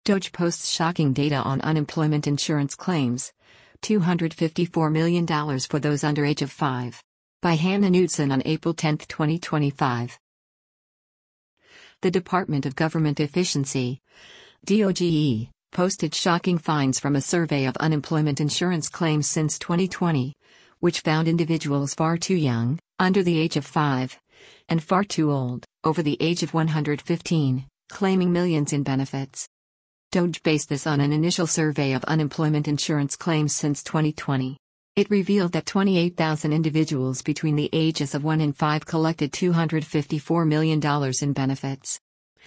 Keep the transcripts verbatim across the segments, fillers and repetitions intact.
Doge posts shocking data on unemployment insurance claims. two hundred fifty-four million dollars for those under age of five. By Hannah Knudsen on April tenth, twenty twenty-five. The Department of Government Efficiency, D O G E, posted shocking finds from a survey of unemployment insurance claims since twenty twenty, which found individuals far too young, under the age of five, and far too old, over the age of one hundred fifteen, claiming millions in benefits. Doge based this on an initial survey of unemployment insurance claims since twenty twenty. It revealed that twenty-eight thousand individuals between the ages of one and five collected two hundred fifty-four million dollars in benefits.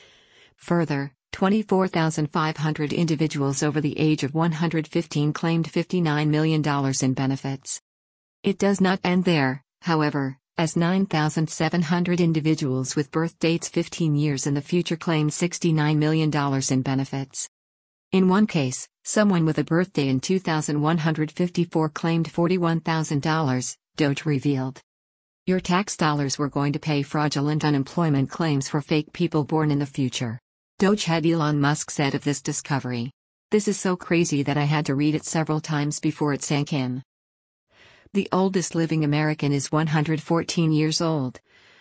Further, twenty-four thousand five hundred individuals over the age of one hundred fifteen claimed fifty-nine million dollars in benefits. It does not end there, however, as nine thousand seven hundred individuals with birth dates fifteen years in the future claimed sixty-nine million dollars in benefits. In one case, someone with a birthday in two thousand one hundred fifty-four claimed forty-one thousand dollars, Doge revealed. Your tax dollars were going to pay fraudulent unemployment claims for fake people born in the future. Doge head Elon Musk said of this discovery. This is so crazy that I had to read it several times before it sank in. The oldest living American is one hundred fourteen years old.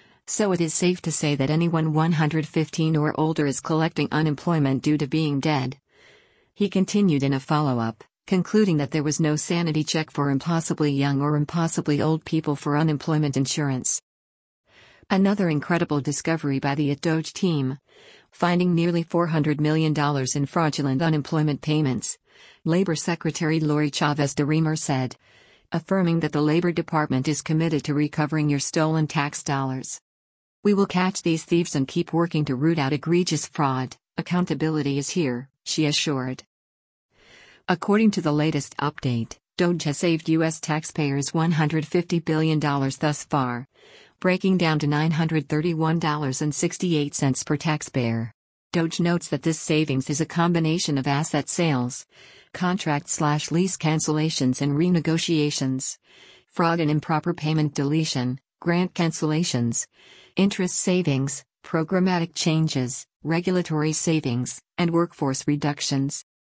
So it is safe to say that anyone one hundred fifteen or older is collecting unemployment due to being dead. He continued in a follow-up, concluding that there was no sanity check for impossibly young or impossibly old people for unemployment insurance. Another incredible discovery by the Doge team, finding nearly four hundred million dollars in fraudulent unemployment payments, Labor Secretary Lori Chavez de Remer said, affirming that the Labor Department is committed to recovering your stolen tax dollars. We will catch these thieves and keep working to root out egregious fraud. Accountability is here, she assured. According to the latest update, Doge has saved U S taxpayers one hundred fifty billion dollars thus far, breaking down to nine hundred thirty-one dollars and sixty-eight cents per taxpayer. Doge notes that this savings is a combination of asset sales, contract-slash-lease cancellations and renegotiations, fraud and improper payment deletion, grant cancellations, interest savings, programmatic changes, regulatory savings, and workforce reductions.